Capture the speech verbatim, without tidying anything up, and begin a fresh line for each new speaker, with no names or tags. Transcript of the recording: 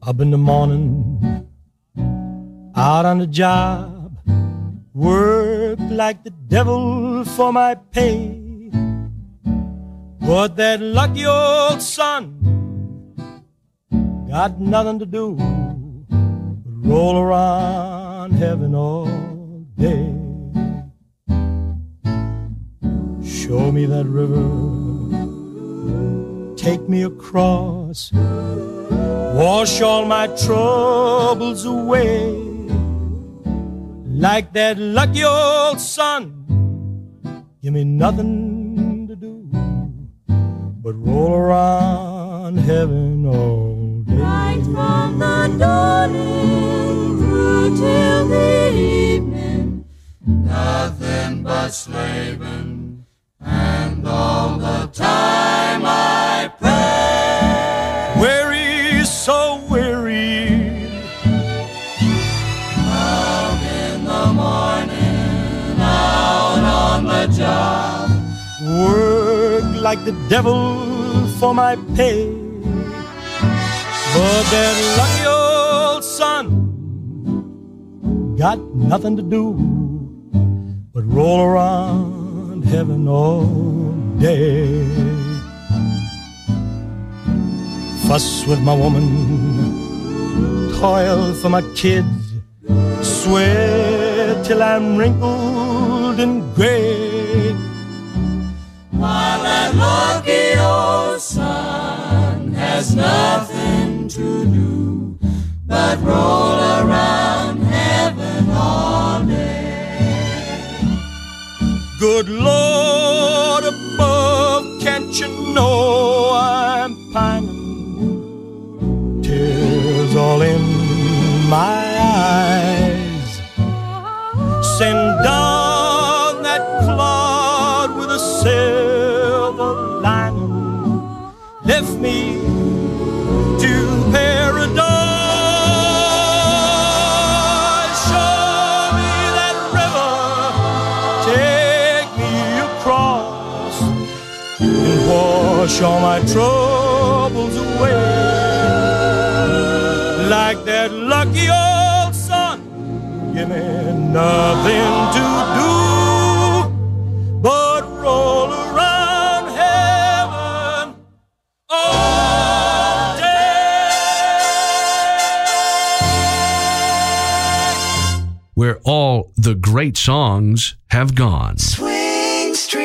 Up in the morning, out on the job, work like the devil for my pay. But that lucky old son got nothing to do but roll around heaven all day. Show me that river, take me across, wash all my troubles away. Like that lucky old son, give me nothing to do but roll around heaven all day.
Right from the dawning through till the evening, nothing but slaving, and all the time I pray.
Weary, so weary,
out in the morning, out on the job,
work like the devil for my pay. But that lucky old son got nothing to do but roll around heaven all day. Fuss with my woman, toil for my kids, sweat till I'm wrinkled and gray.
While that lucky old son has nothing to do but roll around heaven all day.
Good Lord above, can't you know I'm pining? Tears all in my eyes. Send down that cloud with a silver lining. Lift me to paradise. Show me that river, take me across, and wash all my troubles away. Like that lucky old son, give me nothing to do but roll around heaven all day.
Where all the great songs have gone.
Sweet